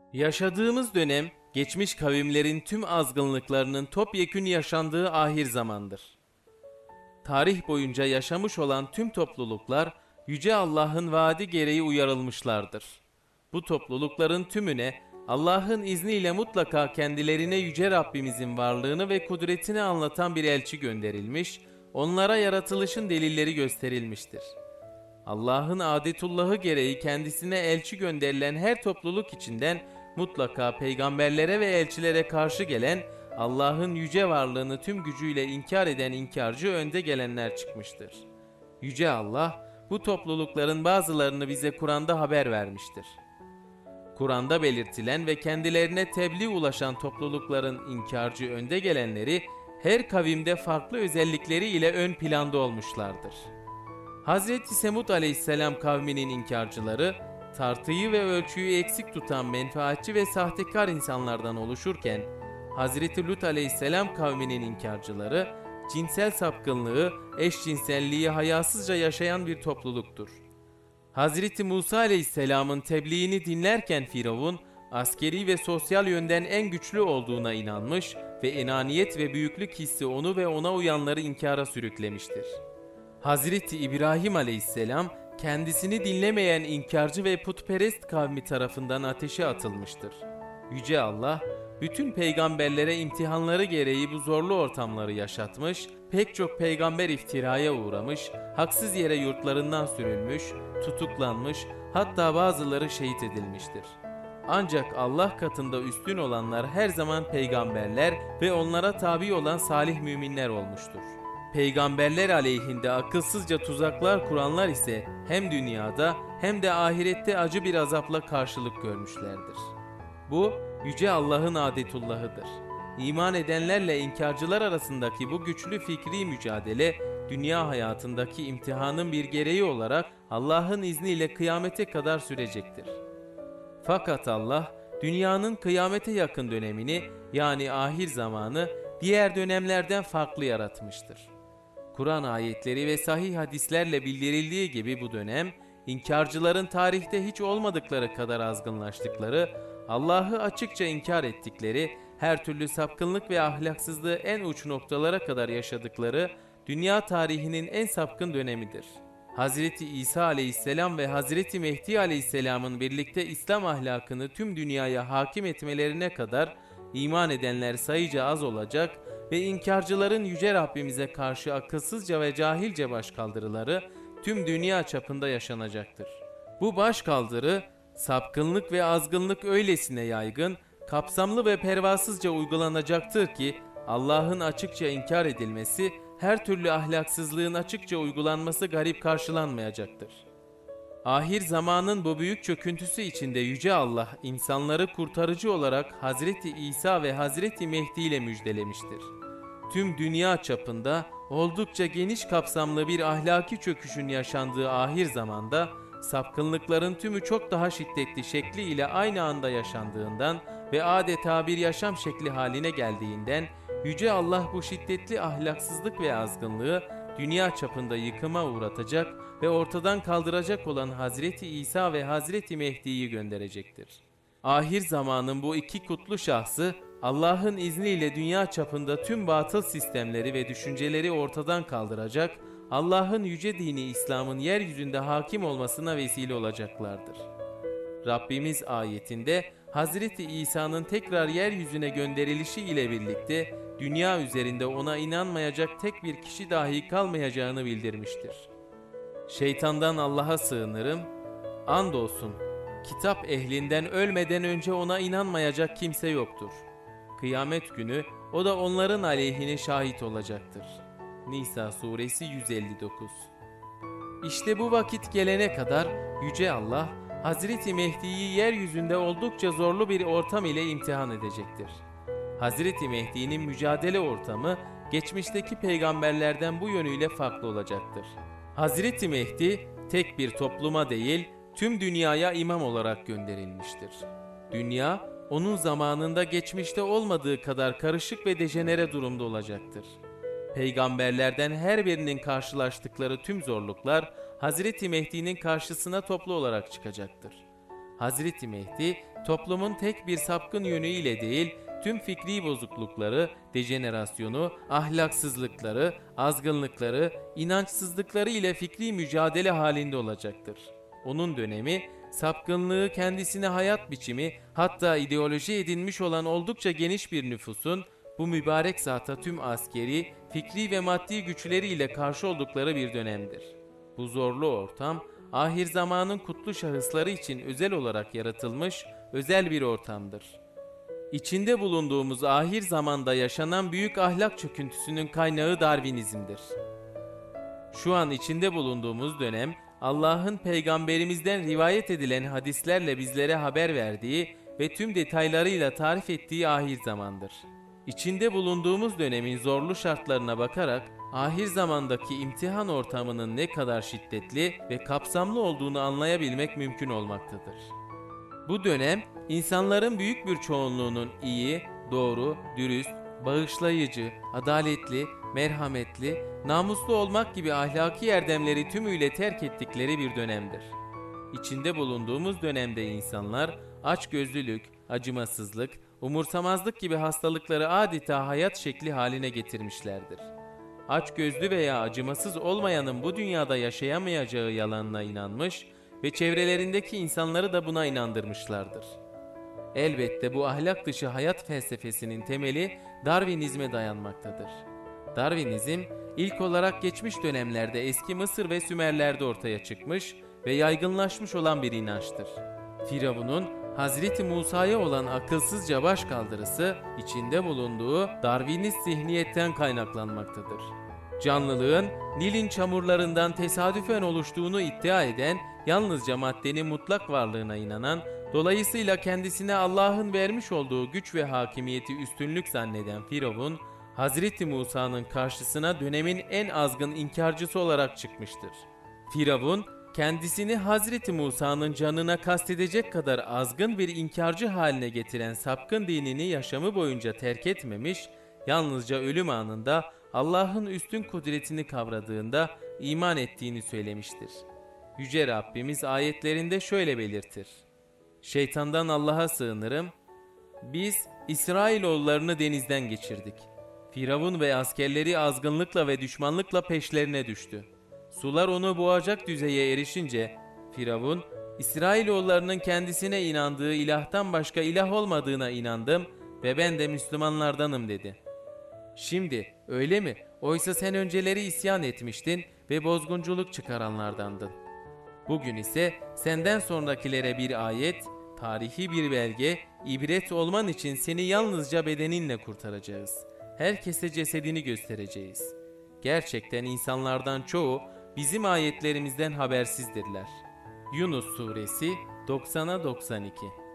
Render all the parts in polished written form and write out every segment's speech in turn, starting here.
Yaşadığımız dönem, geçmiş kavimlerin tüm azgınlıklarının topyekün yaşandığı ahir zamandır. Tarih boyunca yaşamış olan tüm topluluklar, Yüce Allah'ın vaadi gereği uyarılmışlardır. Bu toplulukların tümüne, Allah'ın izniyle mutlaka kendilerine Yüce Rabbimizin varlığını ve kudretini anlatan bir elçi gönderilmiş, onlara yaratılışın delilleri gösterilmiştir. Allah'ın adetullahı gereği kendisine elçi gönderilen her topluluk içinden mutlaka peygamberlere ve elçilere karşı gelen, Allah'ın yüce varlığını tüm gücüyle inkar eden inkarcı önde gelenler çıkmıştır. Yüce Allah bu toplulukların bazılarını bize Kur'an'da haber vermiştir. Kur'an'da belirtilen ve kendilerine tebliğ ulaşan toplulukların inkarcı önde gelenleri her kavimde farklı özellikleri ile ön planda olmuşlardır. Hazreti Semud aleyhisselam kavminin inkarcıları, tartıyı ve ölçüyü eksik tutan menfaatçi ve sahtekar insanlardan oluşurken, Hazreti Lut aleyhisselam kavminin inkarcıları, cinsel sapkınlığı, eşcinselliği hayasızca yaşayan bir topluluktur. Hazreti Musa aleyhisselamın tebliğini dinlerken Firavun, askeri ve sosyal yönden en güçlü olduğuna inanmış ve enaniyet ve büyüklük hissi onu ve ona uyanları inkara sürüklemiştir. Hazreti İbrahim aleyhisselam kendisini dinlemeyen inkarcı ve putperest kavmi tarafından ateşe atılmıştır. Yüce Allah bütün peygamberlere imtihanları gereği bu zorlu ortamları yaşatmış, pek çok peygamber iftiraya uğramış, haksız yere yurtlarından sürülmüş, tutuklanmış, hatta bazıları şehit edilmiştir. Ancak Allah katında üstün olanlar her zaman peygamberler ve onlara tabi olan salih müminler olmuştur. Peygamberler aleyhinde akılsızca tuzaklar kuranlar ise hem dünyada hem de ahirette acı bir azapla karşılık görmüşlerdir. Bu Yüce Allah'ın adetullahıdır. İman edenlerle inkarcılar arasındaki bu güçlü fikri mücadele, dünya hayatındaki imtihanın bir gereği olarak Allah'ın izniyle kıyamete kadar sürecektir. Fakat Allah, dünyanın kıyamete yakın dönemini, yani ahir zamanı, diğer dönemlerden farklı yaratmıştır. Kur'an ayetleri ve sahih hadislerle bildirildiği gibi bu dönem, inkarcıların tarihte hiç olmadıkları kadar azgınlaştıkları, Allah'ı açıkça inkar ettikleri, her türlü sapkınlık ve ahlaksızlığı en uç noktalara kadar yaşadıkları, dünya tarihinin en sapkın dönemidir. Hazreti İsa aleyhisselam ve Hazreti Mehdi aleyhisselamın birlikte İslam ahlakını tüm dünyaya hakim etmelerine kadar iman edenler sayıca az olacak ve inkarcıların Yüce Rabbimize karşı akılsızca ve cahilce başkaldırıları tüm dünya çapında yaşanacaktır. Bu başkaldırı, sapkınlık ve azgınlık öylesine yaygın, kapsamlı ve pervasızca uygulanacaktır ki Allah'ın açıkça inkar edilmesi, her türlü ahlaksızlığın açıkça uygulanması garip karşılanmayacaktır. Ahir zamanın bu büyük çöküntüsü içinde Yüce Allah insanları kurtarıcı olarak Hazreti İsa ve Hazreti Mehdi ile müjdelemiştir. Tüm dünya çapında oldukça geniş kapsamlı bir ahlaki çöküşün yaşandığı ahir zamanda sapkınlıkların tümü çok daha şiddetli şekli ile aynı anda yaşandığından ve adeta bir yaşam şekli haline geldiğinden Yüce Allah bu şiddetli ahlaksızlık ve azgınlığı dünya çapında yıkıma uğratacak ve ortadan kaldıracak olan Hazreti İsa ve Hazreti Mehdi'yi gönderecektir. Ahir zamanın bu iki kutlu şahsı Allah'ın izniyle dünya çapında tüm batıl sistemleri ve düşünceleri ortadan kaldıracak, Allah'ın yüce dini İslam'ın yeryüzünde hakim olmasına vesile olacaklardır. Rabbimiz ayetinde Hazreti İsa'nın tekrar yeryüzüne gönderilişi ile birlikte dünya üzerinde ona inanmayacak tek bir kişi dahi kalmayacağını bildirmiştir. Şeytandan Allah'a sığınırım, andolsun kitap ehlinden ölmeden önce ona inanmayacak kimse yoktur. Kıyamet günü o da onların aleyhine şahit olacaktır. Nisa suresi 159. İşte bu vakit gelene kadar Yüce Allah Hazreti Mehdi'yi yeryüzünde oldukça zorlu bir ortam ile imtihan edecektir. Hazreti Mehdi'nin mücadele ortamı geçmişteki peygamberlerden bu yönüyle farklı olacaktır. Hazreti Mehdi tek bir topluma değil tüm dünyaya imam olarak gönderilmiştir. Dünya onun zamanında geçmişte olmadığı kadar karışık ve dejenere durumda olacaktır. Peygamberlerden her birinin karşılaştıkları tüm zorluklar Hazreti Mehdi'nin karşısına toplu olarak çıkacaktır. Hazreti Mehdi toplumun tek bir sapkın yönüyle değil, tüm fikri bozuklukları, dejenerasyonu, ahlaksızlıkları, azgınlıkları, inançsızlıkları ile fikri mücadele halinde olacaktır. Onun dönemi, sapkınlığı kendisine hayat biçimi, hatta ideoloji edinmiş olan oldukça geniş bir nüfusun, bu mübarek zata tüm askeri, fikri ve maddi güçleriyle karşı oldukları bir dönemdir. Bu zorlu ortam, ahir zamanın kutlu şahısları için özel olarak yaratılmış özel bir ortamdır. İçinde bulunduğumuz ahir zamanda yaşanan büyük ahlak çöküntüsünün kaynağı Darwinizm'dir. Şu an içinde bulunduğumuz dönem, Allah'ın peygamberimizden rivayet edilen hadislerle bizlere haber verdiği ve tüm detaylarıyla tarif ettiği ahir zamandır. İçinde bulunduğumuz dönemin zorlu şartlarına bakarak ahir zamandaki imtihan ortamının ne kadar şiddetli ve kapsamlı olduğunu anlayabilmek mümkün olmaktadır. Bu dönem insanların büyük bir çoğunluğunun iyi, doğru, dürüst, bağışlayıcı, adaletli, merhametli, namuslu olmak gibi ahlaki erdemleri tümüyle terk ettikleri bir dönemdir. İçinde bulunduğumuz dönemde insanlar açgözlülük, acımasızlık, umursamazlık gibi hastalıkları adeta hayat şekli haline getirmişlerdir. Açgözlü veya acımasız olmayanın bu dünyada yaşayamayacağı yalanına inanmış ve çevrelerindeki insanları da buna inandırmışlardır. Elbette bu ahlak dışı hayat felsefesinin temeli Darwinizme dayanmaktadır. Darwinizm ilk olarak geçmiş dönemlerde eski Mısır ve Sümerler'de ortaya çıkmış ve yaygınlaşmış olan bir inançtır. Firavun'un Hazreti Musa'ya olan akılsızca başkaldırısı içinde bulunduğu Darwinist zihniyetten kaynaklanmaktadır. Canlılığın Nil'in çamurlarından tesadüfen oluştuğunu iddia eden, yalnızca maddenin mutlak varlığına inanan, dolayısıyla kendisine Allah'ın vermiş olduğu güç ve hakimiyeti üstünlük zanneden Firavun, Hazreti Musa'nın karşısına dönemin en azgın inkarcısı olarak çıkmıştır. Firavun, kendisini Hazreti Musa'nın canına kastedecek kadar azgın bir inkarcı haline getiren sapkın dinini yaşamı boyunca terk etmemiş, yalnızca ölüm anında Allah'ın üstün kudretini kavradığında iman ettiğini söylemiştir. Yüce Rabbimiz ayetlerinde şöyle belirtir: Şeytandan Allah'a sığınırım. Biz İsrailoğullarını denizden geçirdik. Firavun ve askerleri azgınlıkla ve düşmanlıkla peşlerine düştü. Sular onu boğacak düzeye erişince Firavun, İsrailoğullarının kendisine inandığı ilahtan başka ilah olmadığına inandım ve ben de Müslümanlardanım dedi. Şimdi öyle mi? Oysa sen önceleri isyan etmiştin ve bozgunculuk çıkaranlardandın. Bugün ise senden sonrakilere bir ayet, tarihi bir belge, ibret olman için seni yalnızca bedeninle kurtaracağız. Herkese cesedini göstereceğiz. Gerçekten insanlardan çoğu bizim ayetlerimizden habersizdirler. Yunus Suresi 90'a 92.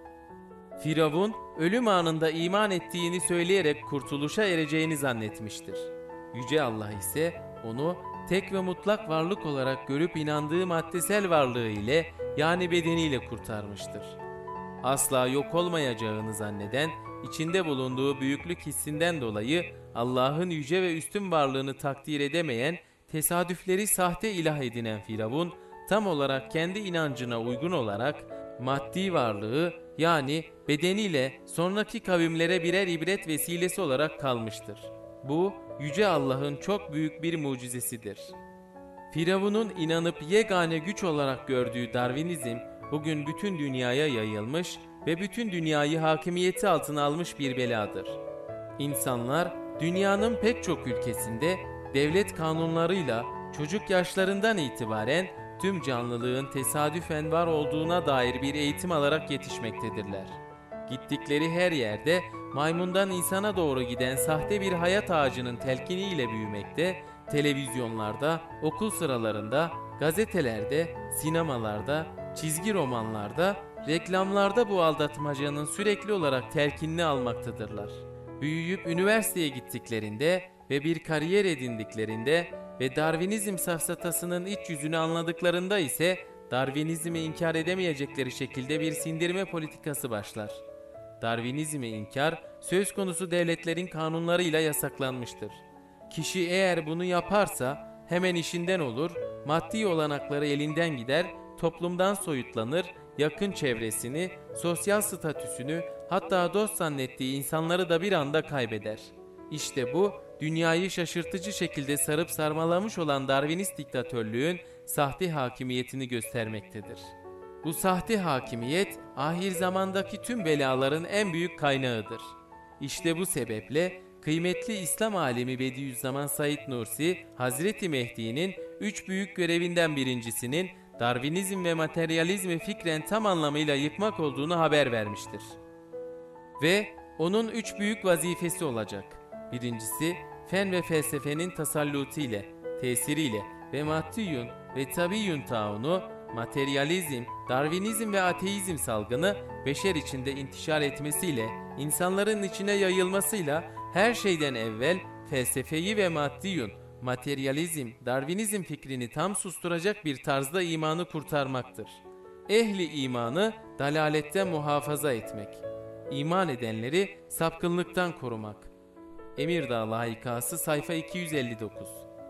Firavun ölüm anında iman ettiğini söyleyerek kurtuluşa ereceğini zannetmiştir. Yüce Allah ise onu tek ve mutlak varlık olarak görüp inandığı maddesel varlığı ile, yani bedeniyle kurtarmıştır. Asla yok olmayacağını zanneden, içinde bulunduğu büyüklük hissinden dolayı Allah'ın yüce ve üstün varlığını takdir edemeyen, tesadüfleri sahte ilah edinen Firavun, tam olarak kendi inancına uygun olarak maddi varlığı, yani bedeniyle sonraki kavimlere birer ibret vesilesi olarak kalmıştır. Bu, Yüce Allah'ın çok büyük bir mucizesidir. Firavun'un inanıp yegane güç olarak gördüğü Darwinizm, bugün bütün dünyaya yayılmış ve bütün dünyayı hakimiyeti altına almış bir beladır. İnsanlar, dünyanın pek çok ülkesinde devlet kanunlarıyla çocuk yaşlarından itibaren tüm canlılığın tesadüfen var olduğuna dair bir eğitim alarak yetişmektedirler. Gittikleri her yerde maymundan insana doğru giden sahte bir hayat ağacının telkiniyle büyümekte, televizyonlarda, okul sıralarında, gazetelerde, sinemalarda, çizgi romanlarda, reklamlarda bu aldatmacanın sürekli olarak telkinini almaktadırlar. Büyüyüp üniversiteye gittiklerinde ve bir kariyer edindiklerinde ve Darwinizm safsatasının iç yüzünü anladıklarında ise Darwinizmi inkar edemeyecekleri şekilde bir sindirme politikası başlar. Darwinizmi inkar söz konusu devletlerin kanunlarıyla yasaklanmıştır. Kişi eğer bunu yaparsa hemen işinden olur, maddi olanakları elinden gider, toplumdan soyutlanır, yakın çevresini, sosyal statüsünü, hatta dost zannettiği insanları da bir anda kaybeder. İşte bu, dünyayı şaşırtıcı şekilde sarıp sarmalamış olan Darwinist diktatörlüğün sahte hakimiyetini göstermektedir. Bu sahte hakimiyet, ahir zamandaki tüm belaların en büyük kaynağıdır. İşte bu sebeple kıymetli İslam alimi Bediüzzaman Said Nursi, Hazreti Mehdi'nin üç büyük görevinden birincisinin Darwinizm ve materyalizmi fikren tam anlamıyla yıkmak olduğunu haber vermiştir. Ve onun üç büyük vazifesi olacak. Birincisi, fen ve felsefenin tasallutiyle, tesiriyle ve maddiyun ve tabiyyun taunu, materyalizm, Darwinizm ve ateizm salgını beşer içinde intişar etmesiyle, insanların içine yayılmasıyla her şeyden evvel felsefeyi ve maddiyun, materyalizm, Darwinizm fikrini tam susturacak bir tarzda imanı kurtarmaktır. Ehli imanı dalaletten muhafaza etmek. İman edenleri sapkınlıktan korumak. Emirdağ Layıkası sayfa 259.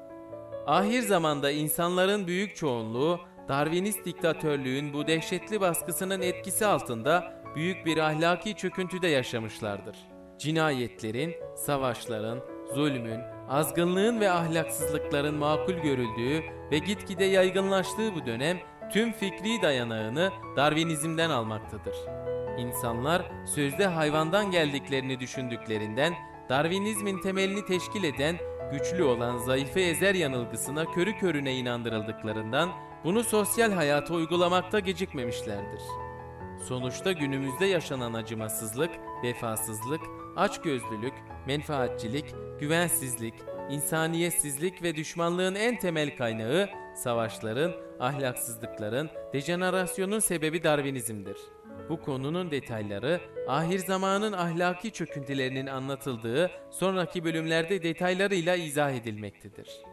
Ahir zamanda insanların büyük çoğunluğu Darwinist diktatörlüğün bu dehşetli baskısının etkisi altında büyük bir ahlaki çöküntüde yaşamışlardır. Cinayetlerin, savaşların, zulmün, azgınlığın ve ahlaksızlıkların makul görüldüğü ve gitgide yaygınlaştığı bu dönem tüm fikri dayanağını Darwinizm'den almaktadır. İnsanlar sözde hayvandan geldiklerini düşündüklerinden Darwinizmin temelini teşkil eden güçlü olan zayıfı ezer yanılgısına körü körüne inandırıldıklarından bunu sosyal hayata uygulamakta gecikmemişlerdir. Sonuçta günümüzde yaşanan acımasızlık, vefasızlık, açgözlülük, menfaatçilik, güvensizlik, insaniyetsizlik ve düşmanlığın en temel kaynağı savaşların, ahlaksızlıkların, dejenerasyonun sebebi Darwinizm'dir. Bu konunun detayları ahir zamanın ahlaki çöküntülerinin anlatıldığı sonraki bölümlerde detaylarıyla izah edilmektedir.